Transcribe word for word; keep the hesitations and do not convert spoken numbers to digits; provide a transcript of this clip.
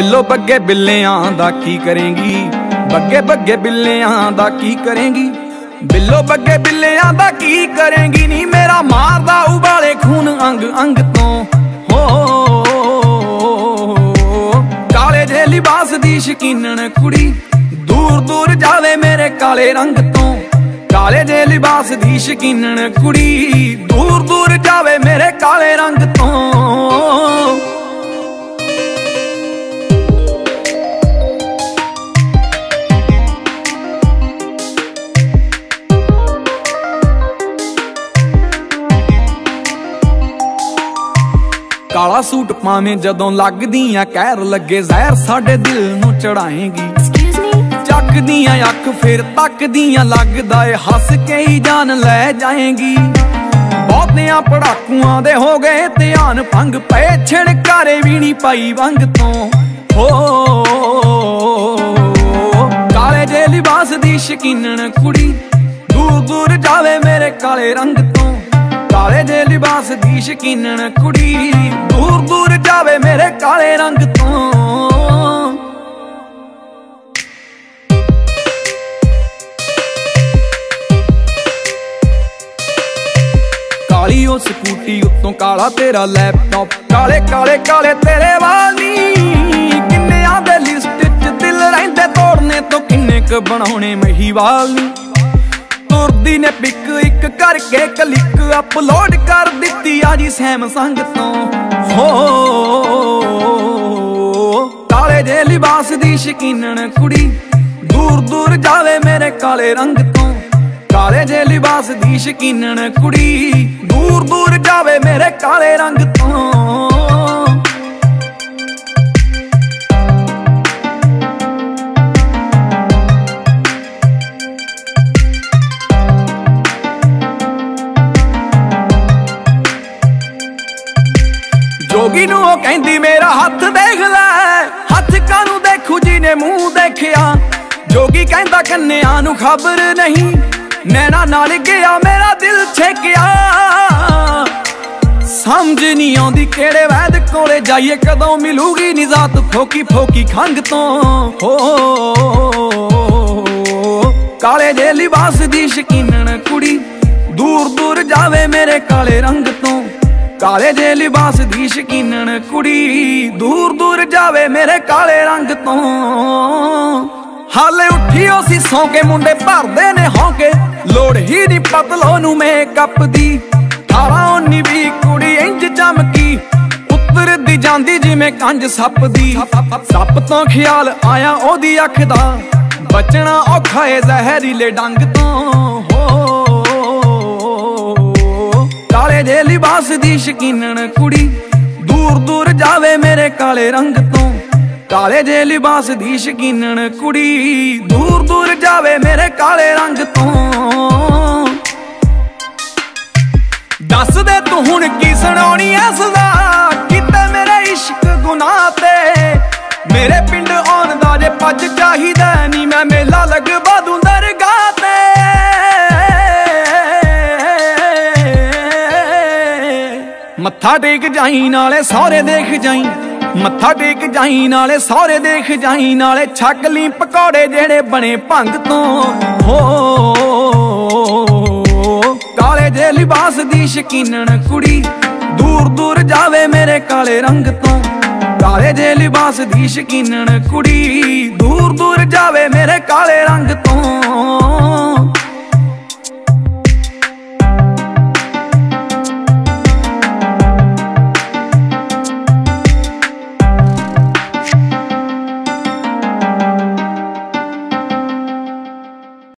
ਬਿੱਲੋ ਬੱਗੇ ਬਿੱਲਿਆਂ ਦਾ ਕੀ ਕਰੇਂਗੀ, ਬੱਗੇ ਬੱਗੇ ਬਿੱਲਿਆਂ ਦਾ ਕੀ ਕਰੇਂਗੀ, ਬਿੱਲੋ ਬੱਗੇ ਬਿੱਲਿਆਂ ਦਾ ਕੀ ਕਰੇਂਗੀ ਨੀ ਮੇਰਾ ਮਾਰਦਾ ਉਬਾਲੇ ਖੂਨ ਅੰਗ ਅੰਗ ਤੋਂ। ਹੋ ਕਾਲੇ ਜੇ ਲਿਬਾਸ ਦੀ ਸ਼ਕੀਨਣ ਕੁੜੀ ਦੂਰ ਦੂਰ ਜਾਵੇ ਮੇਰੇ ਕਾਲੇ ਰੰਗ ਤੋਂ। ਕਾਲੇ ਜੇ ਲਿਬਾਸ ਦੀ ਸ਼ਕੀਨਣ ਕੁੜੀ ਦੂਰ ਦੂਰ ਜਾਵੇ ਮੇਰੇ ਕਾਲੇ ਰੰਗ ਤੋਂ। ਕਾਲਾ ਸੂਟ ਪਾਵੇਂ ਜਦੋਂ ਲੱਗਦੀਆਂ ਕਹਿਰ ਲੱਗੇ ਜ਼ਹਿਰ ਸਾਡੇ ਦਿਲ ਨੂੰ ਚੜਾਏਂਗੀ। ਚੱਕਦੀਆਂ ਅੱਖ ਫਿਰ ਤੱਕਦੀਆਂ ਲੱਗਦਾ ਏ ਹੱਸ ਕੇ ਹੀ ਜਾਨ ਲੈ ਜਾਏਂਗੀ। ਬਹੁਤਿਆਂ ਪੜਾਕੂਆਂ ਦੇ ਹੋ ਗਏ ਧਿਆਨ ਭੰਗ ਪਏ ਛਿੜਕਾਰੇ ਵੀ ਨੀ ਪਾਈ ਵੰਗ ਤੋਂ। ਹੋ ਕਾਲੇ ਜੇ ਲਿਬਾਸ ਦੀ ਸ਼ਕੀਨਣ ਕੁੜੀ ਦੂਰ ਦੂਰ ਜਾਵੇ ਮੇਰੇ ਕਾਲੇ ਰੰਗ ਤੋਂ। ਕਾਲੇ ਜੇ ਲਿਬਾਸ ਦੀ ਸ਼ਕੀਨਣ ਕੁੜੀ ਦੂਰ ਦੂਰ ਜਾਵੇ ਮੇਰੇ ਕਾਲੇ ਰੰਗ ਤੋਂ। ਕਾਲੀ ਉਹ ਸਕੂਟੀ ਉੱਤੋਂ ਕਾਲਾ ਤੇਰਾ ਲੈਪਟਾਪ, ਕਾਲੇ ਕਾਲੇ ਕਾਲੇ ਤੇਰੇ ਵਾਲ ਨੀ। ਕਿੰਨਿਆਂ ਦੇ ਲਿਸਟ ਚ ਦਿਲ ਰਹਿੰਦੇ ਤੋੜਨੇ ਤੋਂ ਕਿੰਨੇ ਕ ਬਣਾਉਣੇ ਮਹੀਵਾਲ ਨੀ। ਤੁਰਦੀ ਨੇ ਪਿਕ ਇੱਕ ਕਰਕੇ ਕਲਿੱਕ ਅਪਲੋਡ ਕਰ ਦਿੱਤੀ ਆ ਜੀ ਸੈਮਸੰਗ ਤੋਂ। ਹੋ ਕਾਲੇ ਜੇ ਲਿਬਾਸ ਦੀ ਸ਼ਕੀਨਣ ਕੁੜੀ ਦੂਰ ਦੂਰ ਜਾਵੇ ਮੇਰੇ ਕਾਲੇ ਰੰਗ ਤੋਂ। ਕਾਲੇ ਜੇ ਲਿਬਾਸ ਦੀ ਸ਼ਕੀਨਣ ਕੁੜੀ ਦੂਰ ਦੂਰ ਜਾਵੇ ਮੇਰੇ ਕਾਲੇ ਰੰਗ ਤੋਂ। ਜੋਗੀ ਨੂੰ ਉਹ ਕਹਿੰਦੀ ਮੇਰਾ ਹੱਥ ਦੇਖ ਲੈ, ਹੱਥ ਕਾਨੂੰ ਦੇਖੂ ਜੀ ਨੇ ਮੂੰਹ ਦੇਖਿਆ। ਜੋਗੀ ਕਹਿੰਦਾ ਕੰਨਿਆਂ ਨੂੰ ਖਬਰ ਨਹੀਂ, ਨੈਣਾ ਨਾਲ ਗਿਆ ਮੇਰਾ ਦਿਲ ਛੇਕਿਆ। ਸਮਝ ਨਹੀਂ ਆਉਂਦੀ ਕਿਹੜੇ ਵੈਦ ਕੋਲੇ ਜਾਈਏ, ਕਦੋਂ ਮਿਲੂਗੀ ਨਿਜ਼ਾਤ ਫੋਕੀ ਫੋਕੀ ਖੰਗ ਤੋਂ। ਹੋ ਕਾਲੇ ਜੇ ਲਿਬਾਸ ਦੀ ਸ਼ਕੀਨਣ ਕੁੜੀ ਦੂਰ ਦੂਰ ਜਾਵੇ ਮੇਰੇ ਕਾਲੇ ਰੰਗ ਤੋਂ। ਕਾਲੇ ਜੇ ਲਿਬਾਸ ਦੀ ਸ਼ਕੀਨਣ ਕੁੜੀ ਦੂਰ ਦੂਰ ਜਾਵੇ ਮੇਰੇ ਕਾਲੇ ਰੰਗ ਤੋਂ। ਹਾਲੇ ਉੱਠੀ ਉਹ ਸੀ ਸੌਂ ਕੇ ਮੁੰਡੇ ਭਰਦੇ ਨੇ ਹੌਂਕੇ, ਲੋੜ ਹੀ ਨੀ ਪਤਲੋ ਨੂੰ ਮੇਕਅਪ ਦੀ। ਅਠਾਰਾਂ ਉੱਨੀ ਵੀਹ ਕੁੜੀ ਇੰਜ ਚਮਕੀ, ਉਤਰਦੀ ਜਾਂਦੀ ਜਿਵੇਂ ਕੰਜ ਸੱਪ ਦੀ। ਸੱਪ ਤੋਂ ਖਿਆਲ ਆਇਆ ਉਹਦੀ ਅੱਖ ਦਾ, ਬਚਣਾ ਔਖਾ ਏ ਜ਼ਹਿਰੀਲੇ ਡੰਗ ਤੋਂ। ਹੋ ਕਾਲੇ ਜੇ ਲਿਬਾਸ ਦੀ ਸ਼ਕੀਨਣ ਕੁੜੀ ਦੂਰ ਦੂਰ ਜਾਵੇ ਮੇਰੇ ਕਾਲੇ ਰੰਗ ਤੋਂ। ਕਾਲੇ ਜੇ ਲਿਬਾਸ ਦੀ ਸ਼ਕੀਨਣ ਕੁੜੀ ਦੂਰ ਦੂਰ ਜਾਵੇ ਮੇਰੇ ਕਾਲੇ ਰੰਗ ਤੋਂ। ਦੱਸ ਦੇ ਤੂੰ ਹੁਣ ਕੀ ਸੁਣਾਉਣੀ ਐ ਸਜ਼ਾ, ਕਿਤੇ ਮੇਰੇ ਇਸ਼ਕ ਗੁਨਾਹ ਤੇ। ਮੇਰੇ ਪਿੰਡ ਆਉਣ ਦਾ ਜੇ ਪੱਜ ਚਾਹੀਦਾ ਨੀ, ਮੈਂ ਮੇਲਾ ਲਗਵਾ ਦੂੰ ਦਰਗਾਹ ਤੇ। ਮੱਥਾ ਟੇਕ ਜਾਈ ਨਾਲੇ ਸਹੁਰੇ ਦੇਖ ਜਾਈ, ਮੱਥਾ ਟੇਕ ਜਾਈ ਨਾਲੇ ਸਹੁਰੇ ਦੇਖ ਜਾਈ, ਨਾਲੇ ਛਕ ਲਈ ਪਕੌੜੇ ਜਿਹੜੇ ਬਣੇ ਭੰਗ ਤੋਂ। ਹੋ ਕਾਲੇ ਜੇ ਲਿਬਾਸ ਦੀ ਸ਼ਕੀਨਣ ਕੁੜੀ ਦੂਰ ਦੂਰ ਜਾਵੇ ਮੇਰੇ ਕਾਲੇ ਰੰਗ ਤੋਂ। ਕਾਲੇ ਜੇ ਲਿਬਾਸ ਦੀ ਸ਼ਕੀਨਣ ਕੁੜੀ ਦੂਰ ਦੂਰ ਜਾਵੇ ਮੇਰੇ ਕਾਲੇ ਰੰਗ ਤੋਂ।